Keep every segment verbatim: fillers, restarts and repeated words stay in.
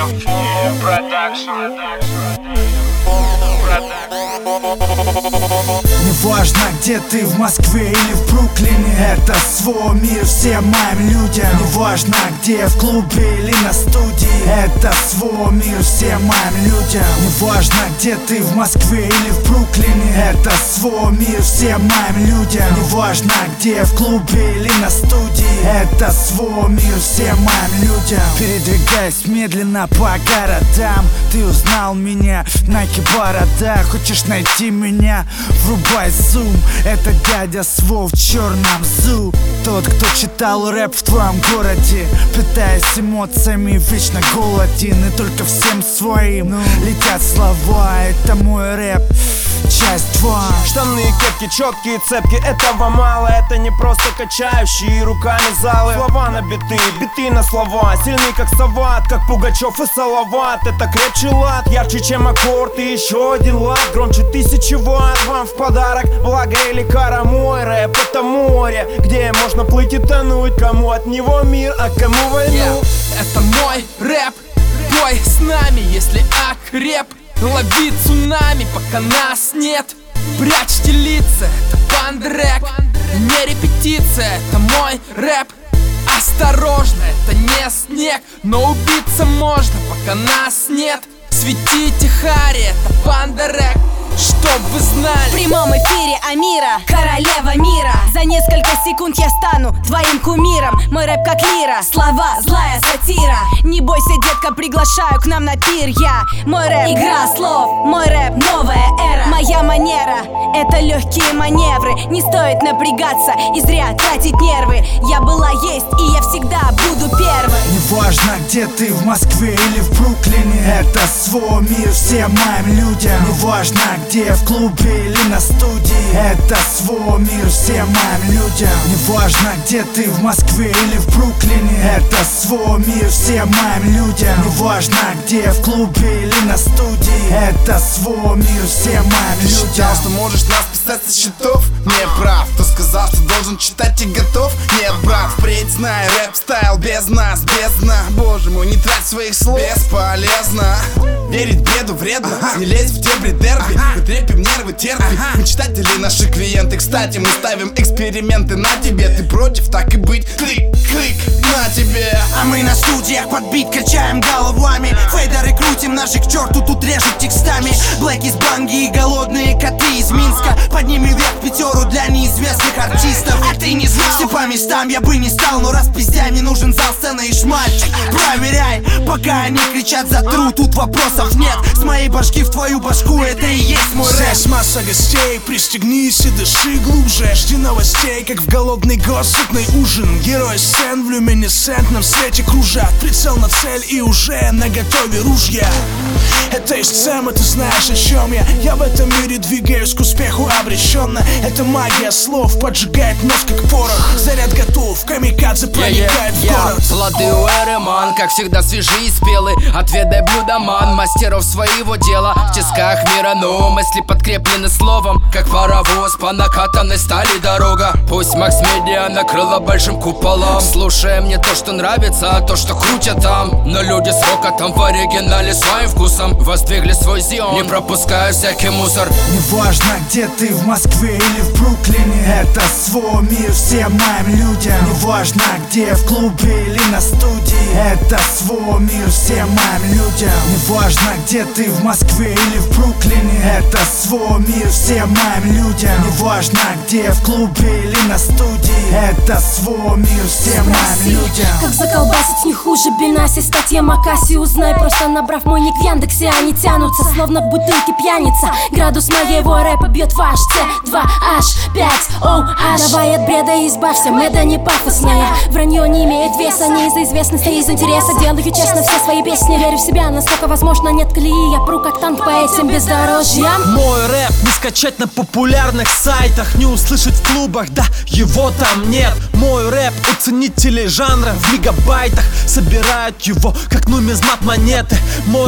Неважно, где ты, в Москве или в Бруклине, это свой мир всем моим людям. Неважно, где, в клубе или на студии, это свой мир всем моим людям. Неважно, где ты, в Москве или в Бруклине, это свой мир всем моим людям. Неважно, где, в клубе или на студии, это свой мир всем моим людям. Передвигаясь медленно по городам, ты узнал меня, Nike борода. Хочешь найти меня? Врубай зум. Это дядя Сво в черном зу. Тот, кто читал рэп в твоем городе, питаясь эмоциями, вечно голоден. И только всем своим летят слова. Это мой рэп, часть два. Штаны, кепки, четкие цепки, этого мало. Это не просто качающие руками залы. Слова на биты, биты на слова. Сильный как Сават, как Пугачев и Салават. Это крепче лад, ярче чем аккорд. И еще один лад, громче тысячи ватт. Вам в подарок благо или кара. Мой рэп — это море, где можно плыть и тонуть. Кому от него мир, а кому войну. yeah. Это мой рэп, бой с нами, если окреп. Лови цунами, пока нас нет. Прячьте лица, это бандрэк. Не репетиция, это мой рэп. Осторожно, это не снег, но убиться можно, пока нас нет. Светите хари, это бандрэк. Чтоб вы знали. В прямом эфире Амира, королева мира. За несколько секунд я стану твоим кумиром. Мой рэп как лира, слова злая сатира. Не бойся, детка, приглашаю к нам на пир. Я, мой рэп, игра слов. Мой рэп, новая эра. Моя манера, это легкие маневры. Не стоит напрягаться и зря тратить нервы. Я была, есть и я всегда буду первой. Неважно, где ты, в Москве или в Бруклине, это свой мир всем моим людям. Неважно, где, в клубе или на студии, это свой мир всем моим людям. Неважно, где ты, в Москве или в Бруклине, это свой мир всем моим людям. Неважно, где, в клубе или на студии, это свой мир всем моим людям. Ты считал, что можешь нас писать со счетов? Не прав. Кто сказал, что должен читать и готов? Нет, брат, впредь знай, рэп-стайл без нас, без дна. Боже мой, не трать своих слов, бесполезно. Верить бреду вредно, ага. Не лезь в дебри дерби, ага. Мы трепим нервы, терпи, ага. Мы читатели, наши клиенты. Кстати, мы ставим эксперименты на тебе. Ты против, так и быть, клик, клик, на тебе. А мы на студиях под бит качаем головами. Фейдеры крутим, наши к черту тут режут текстами. Блэк из Банги и голодные коты из Минска. Поднимем вверх пятеру для неизвестных артистов. А ты не знал? Все по местам я бы не стал, но раз пиздя не нужен зал, сцена и шмальчик. Проверяй, пока они кричат за тру, тут вопросов нет. С моей башки в твою башку, это и есть мой рэп. Здесь масса гостей, пристегнись и дыши глубже. Жди новостей, как в голодный год, сытный ужин. Герои сцен в люминесцентном свете кружат. Прицел на цель и уже наготове ружья. Это из цемы, ты знаешь, о чем я. Я в этом мире двигаюсь к успеху обреченно. Это магия слов, поджигает мозг как порох. Заряд готов, камикадзе проникает в город. Плоды у эры, ман, как всегда свежие и спелые. Отведай блюдо, ман, мастеров своего дела. В тисках мира, но мысли подкреплены словом. Как паровоз по накатанной стали дорога. Пусть Макс Медиа накрыла большим куполом. Слушаем не то, что нравится, а то, что крутят там. Но люди с рокотом в оригинале своим вкусом воздвигли свой зион, не пропуская всякий мусор. Неважно, где ты, в Москве или в Бруклине, это свой мир всем моим людям. Неважно, где, в клубе или на студии, это свой мир всем моим людям. Неважно, где ты, в Москве или в Бруклине, это свой мир всем моим людям. Неважно, где, в клубе или на студии, это свой мир всем моим людям. Как заколбасить не хуже Бенаси, статья Макаси. Узнай, просто набрав мой ник в Яндексе. Они тянутся, словно в бутылке пьяница. Градус моего рэпа бьет в аш си два аш пять о аш. Давай от бреда избавься, меда не пафосная. Вранье не имеет веса, не из-за известности, из интереса. Делаю честно все свои песни, верю в себя, насколько возможно, нет колеи. Я пру как танк по этим бездорожьям. Мой рэп не скачать на популярных сайтах, не услышать в клубах, да, его там нет. Мой рэп у ценителей жанра в мегабайтах собирают его, как нумизмат монеты. Мой рэп дает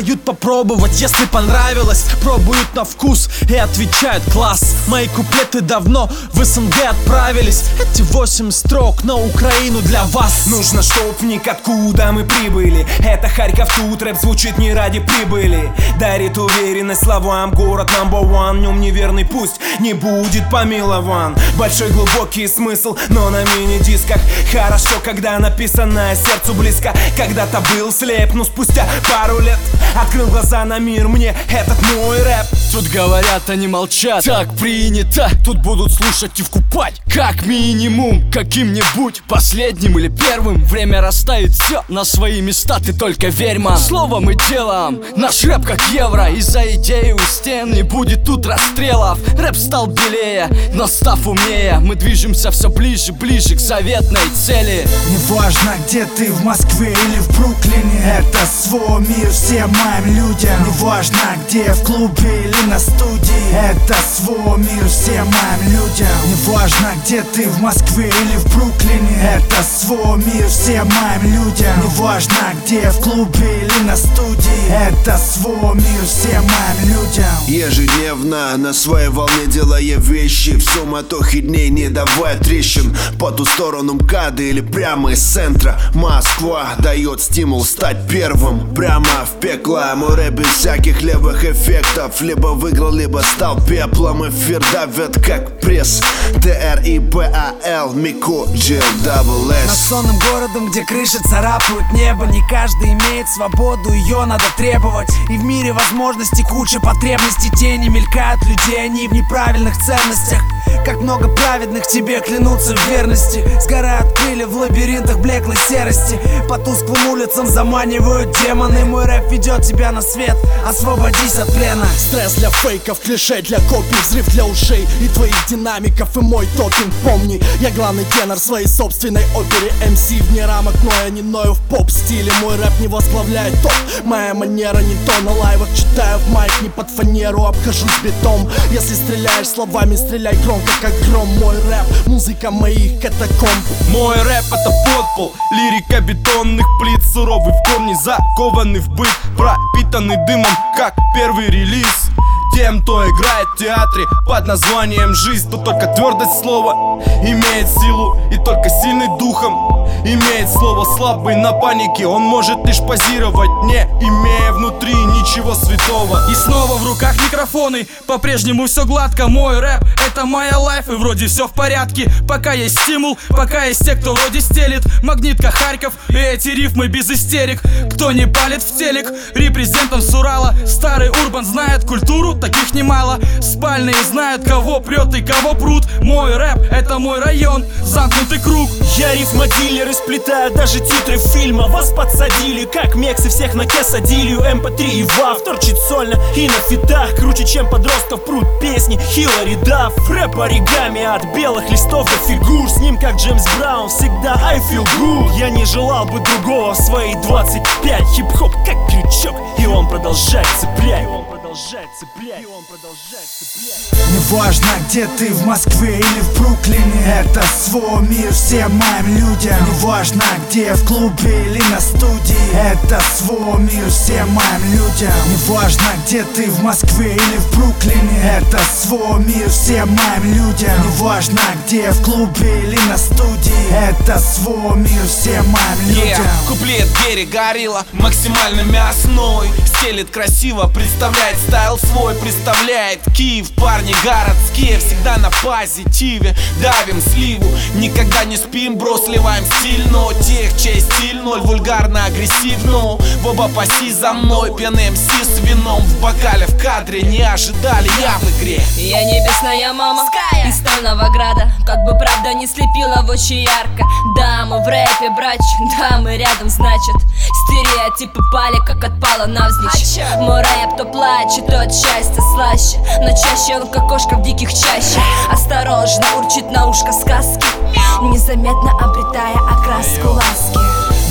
дают попробовать. Если понравилось, пробуют на вкус и отвечают: класс. Мои куплеты давно в СНГ отправились. Эти восемь строк на Украину для вас. Нужно, чтоб вник откуда мы прибыли. Это Харьков, тут рэп звучит не ради прибыли. Дарит уверенность словам, город number one. В нем неверный пусть не будет помилован. Большой глубокий смысл, но на мини-дисках. Хорошо, когда написано сердцу близко. Когда-то был слеп, но спустя пару лет открыл глаза на мир, мне этот мой рэп. Тут говорят, они молчат, так принято. Тут будут слушать и вкупать, как минимум каким-нибудь последним или первым. Время расставит все на свои места, ты только верь, мам. Словом и делом, наш рэп как евро. И за идею у стен не будет тут расстрелов. Рэп стал белее, но став умнее, мы движемся все ближе, ближе к заветной цели. Неважно, где ты, в Москве или в Бруклине, это свой мир всем моим людям. Неважно, где, в клубе или на студии, это свой мир всем моим людям. Неважно, где ты, в Москве или в Бруклине, это свой мир всем моим людям. Неважно, где, в клубе или на студии, это свой мир всем моим людям. Ежедневно на своей волне делая вещи, в суматохе дней не давая трещин. По ту сторону МКАДа или прямо из центра, Москва дает стимул стать первым. Прямо в пекло, мой рэп без всяких левых эффектов. Либо выиграл, либо стал пеплом. Эфир давит как пресс. Т Р И П А Л, Мико, Джил, Дабл С. Над сонным городом, где крыши царапают небо. Не каждый имеет свободу, ее надо требовать. И в мире возможностей куча потребностей. Тени мелькают людей, они в неправильных ценностях. Как много праведных тебе клянутся в верности. Сгорают крылья в лабиринтах блеклой серости. По тусклым улицам заманивают демоны. Мой рэп ведет тебя на свет, освободись от плена. Стресс для фейков, клише для копий, взрыв для ушей и твоих динамиков и мой токинг. Помни, я главный тенор своей собственной опере. эм си вне рамок, но я не ною в поп-стиле. Мой рэп не возглавляет топ, моя манера не то. На лайвах читаю в майк, не под фанеру, обхожусь бетом. Если стреляешь словами, стреляй громко, как гром. Мой рэп, музыка моих катакомб. Мой рэп это подпол, лирика бетонных плит. Суровый в корне, закованный в быт, пропитанный дымом, как первый релиз. Тем, кто играет в театре под названием «Жизнь», то только твердость слова имеет силу, и только сильный духом имеет слово. Слабый на панике, он может лишь позировать, не имея внутри ничего святого. И снова в руках микрофоны, по-прежнему все гладко. Мой рэп — это моя лайф, и вроде все в порядке. Пока есть стимул, пока есть те, кто вроде стелит. Магнитка Харьков, и эти рифмы без истерик. Кто не палит в телек, репрезентом с Урала. Старый урбан знает культуру, таких немало. Спальные знают, кого прет и кого прут. Мой рэп — это мой район, замкнутый круг. Я рифмодилер и сплетаю даже титры фильма. Вас подсадили, как мексы, всех на кесадилью. эм пэ три и вав торчит сольно и на фитах. Круче, чем подростков прут песни Хиллари Дафф. Рэп оригами от белых листов до фигур. С ним как Джеймс Браун, всегда I feel good. Я не желал бы другого в свои двадцать пять. Хип-хоп как крючок, и он продолжает цеплять. Продолжает цеплять, и он продолжает цеплять. Неважно, где ты, в Москве или в Бруклине, это свой мир всем моим людям. Неважно, где, в клубе или на студии, это свой мир всем моим людям. Неважно, где ты, в Москве или в Бруклине, это свой мир всем моим людям. Неважно, где, в клубе или на студии, это свой мир всем моим людям. Yeah. Куплет Герри Горилла максимально мясной, стелит красиво, представляет стайл свой, представляет Киев. Парни городские, всегда на позитиве, давим сливу, никогда не спим, бро, сливаем стиль. Но тех, чей стиль ноль, вульгарно агрессивно. В оба паси за мной, пьяный эм си с вином в бокале в кадре. Не ожидали, я в игре. Я небесная мама из Стального Града. Как бы правда не слепила в очи ярко. Да, мы в рэпе, брач, да, мы рядом, значит. Стереотипы пали, как отпала навзничь. Мой рэп то плачет, то от счастья слаще. Но чаще он как кошка в диких чаще. Осторожно урчит на ушко сказки, незаметно обретая окраску ласки.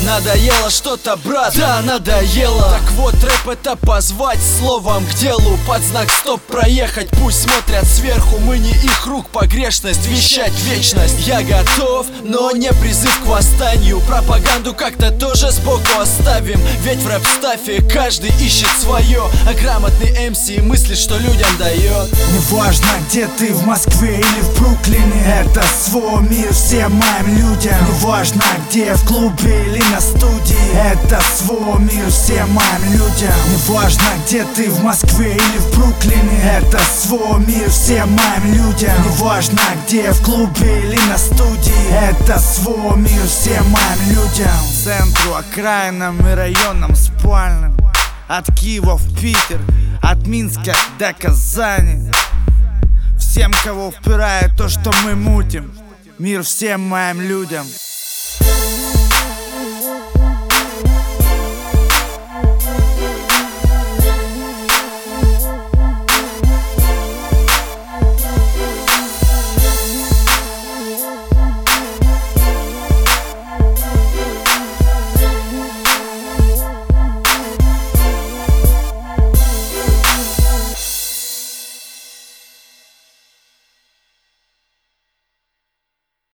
Надоело что-то, брат, да, надоело. Так вот, рэп это позвать словом к делу. Под знак стоп проехать, пусть смотрят сверху. Мы не их рук погрешность, вещать вечность. Я готов, но не призыв к восстанию. Пропаганду как-то тоже сбоку оставим. Ведь в рэп-стафе каждый ищет свое, а грамотный эм си мыслит, что людям дает. Неважно, где ты, в Москве или в Бруклине, это свой мир всем моим людям. Неважно, где, в клубе или на студии, это свой мир всем моим людям. Неважно, где ты, в Москве или в Бруклине, это свой мир всем моим людям. Неважно, где, в клубе или на студии, это свой мир всем моим людям. Центру, окраинам и районам спальным, от Киева в Питер, от Минска до Казани. Всем, кого впирает то, что мы мутим, мир всем моим людям.